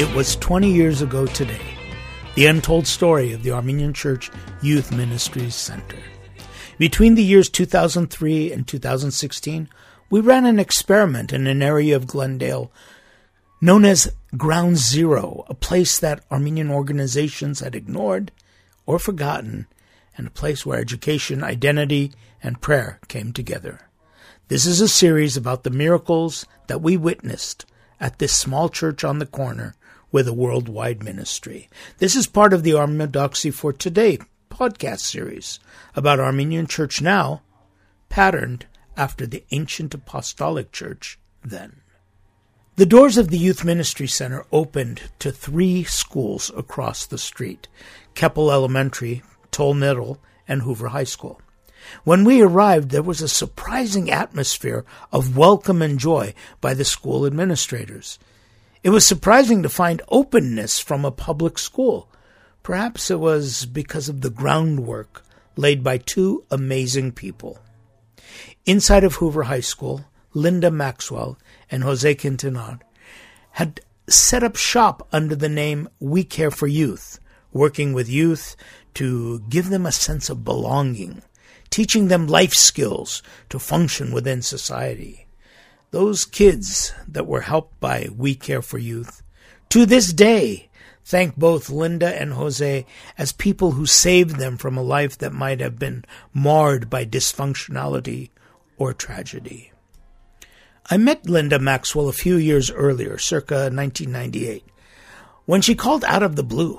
It was 20 years ago today, the untold story of the Armenian Church Youth Ministries Center. Between the years 2003 and 2016, we ran an experiment in an area of Glendale known as Ground Zero, a place that Armenian organizations had ignored or forgotten, and a place where education, identity, and prayer came together. This is a series about the miracles that we witnessed at this small church on the corner with a worldwide ministry. This is part of the Armenodoxy for Today podcast series about Armenian Church now, patterned after the ancient apostolic church then. The doors of the Youth Ministry Center opened to 3 schools across the street: Keppel Elementary, Toll Middle, and Hoover High School. When we arrived, there was a surprising atmosphere of welcome and joy by the school administrators. It was surprising to find openness from a public school. Perhaps it was because of the groundwork laid by 2 amazing people. Inside of Hoover High School, Linda Maxwell and Jose Quintanar had set up shop under the name We Care for Youth, working with youth to give them a sense of belonging, teaching them life skills to function within society. Those kids that were helped by We Care for Youth, to this day, thank both Linda and Jose as people who saved them from a life that might have been marred by dysfunctionality or tragedy. I met Linda Maxwell a few years earlier, circa 1998, when she called out of the blue.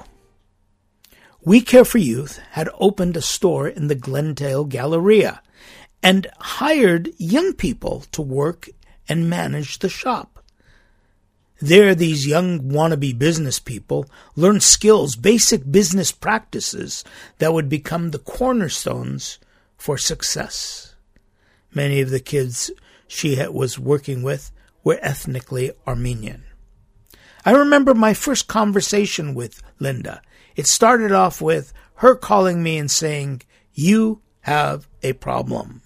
We Care for Youth had opened a store in the Glendale Galleria and hired young people to work and manage the shop. There, these young wannabe business people learned skills, basic business practices that would become the cornerstones for success. Many of the kids she was working with were ethnically Armenian. I remember my first conversation with Linda. It started off with her calling me and saying, "You have a problem."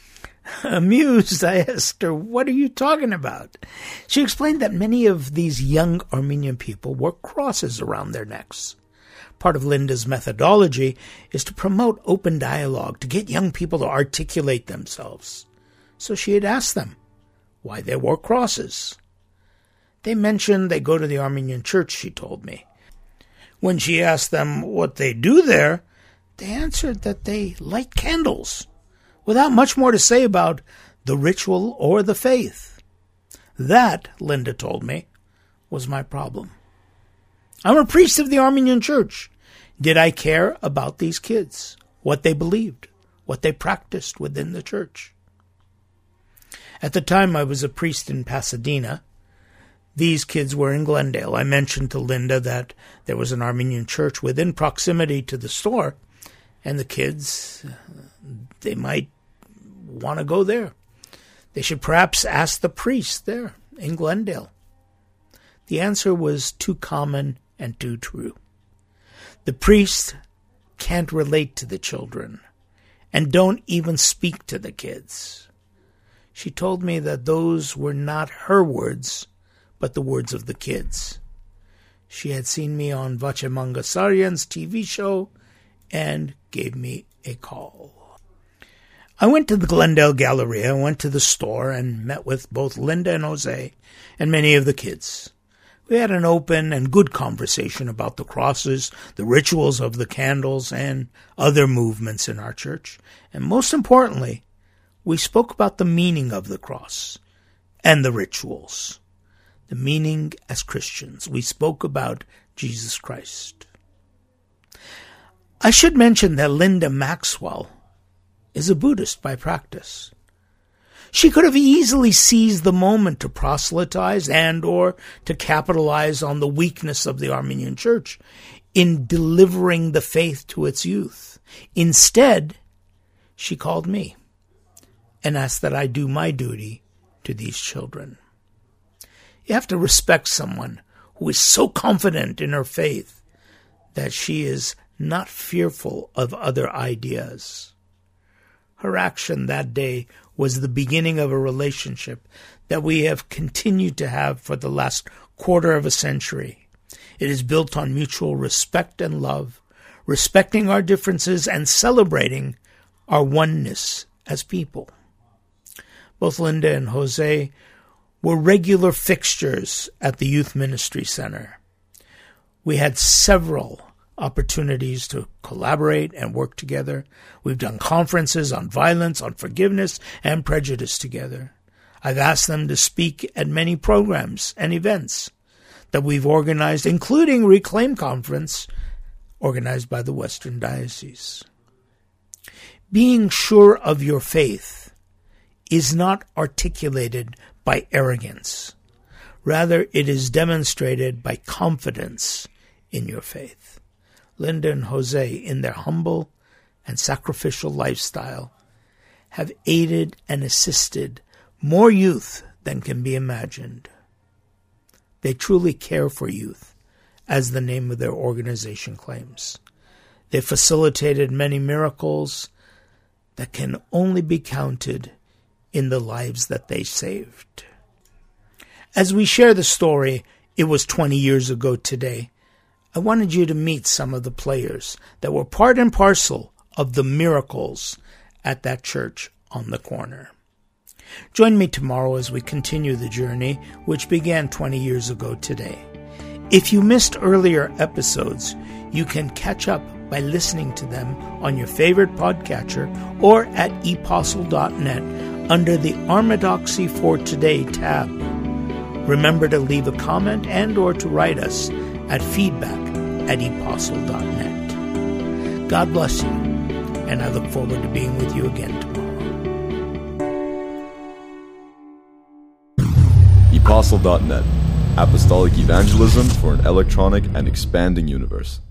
Amused, I asked her, "What are you talking about?" She explained that many of these young Armenian people wore crosses around their necks. Part of Linda's methodology is to promote open dialogue, to get young people to articulate themselves. So she had asked them why they wore crosses. They mentioned they go to the Armenian church, she told me. When she asked them what they do there, they answered that they light candles, without much more to say about the ritual or the faith. That, Linda told me, was my problem. I'm a priest of the Armenian church. Did I care about these kids, what they believed, what they practiced within the church? At the time I was a priest in Pasadena. These kids were in Glendale. I mentioned to Linda that there was an Armenian church within proximity to the store, and the kids, they might want to go there. They should perhaps ask the priest there in Glendale. The answer was too common and too true. The priest can't relate to the children and don't even speak to the kids. She told me that those were not her words, but the words of the kids. She had seen me on Vache Mangasarian's TV show and gave me a call. I went to the Glendale Galleria, went to the store, and met with both Linda and Jose and many of the kids. We had an open and good conversation about the crosses, the rituals of the candles, and other movements in our church. And most importantly, we spoke about the meaning of the cross and the rituals. The meaning as Christians. We spoke about Jesus Christ. I should mention that Linda Maxwell is a Buddhist by practice. She could have easily seized the moment to proselytize and or to capitalize on the weakness of the Armenian church in delivering the faith to its youth. Instead, she called me and asked that I do my duty to these children. You have to respect someone who is so confident in her faith that she is not fearful of other ideas. Her action that day was the beginning of a relationship that we have continued to have for the last quarter of a century. It is built on mutual respect and love, respecting our differences and celebrating our oneness as people. Both Linda and Jose were regular fixtures at the Youth Ministry Center. We had several opportunities to collaborate and work together. We've done conferences on violence, on forgiveness, and prejudice together. I've asked them to speak at many programs and events that we've organized, including Reclaim Conference, organized by the Western Diocese. Being sure of your faith is not articulated by arrogance. Rather, it is demonstrated by confidence in your faith. Linda and Jose, in their humble and sacrificial lifestyle, have aided and assisted more youth than can be imagined. They truly care for youth, as the name of their organization claims. They facilitated many miracles that can only be counted in the lives that they saved. As we share the story, it was 20 years ago today, I wanted you to meet some of the players that were part and parcel of the miracles at that church on the corner. Join me tomorrow as we continue the journey which began 20 years ago today. If you missed earlier episodes, you can catch up by listening to them on your favorite podcatcher or at epostle.net under the Armadoxy for Today tab. Remember to leave a comment and or to write us at feedback@epostle.net. God bless you, and I look forward to being with you again tomorrow. Epostle.net, Apostolic Evangelism for an electronic and expanding universe.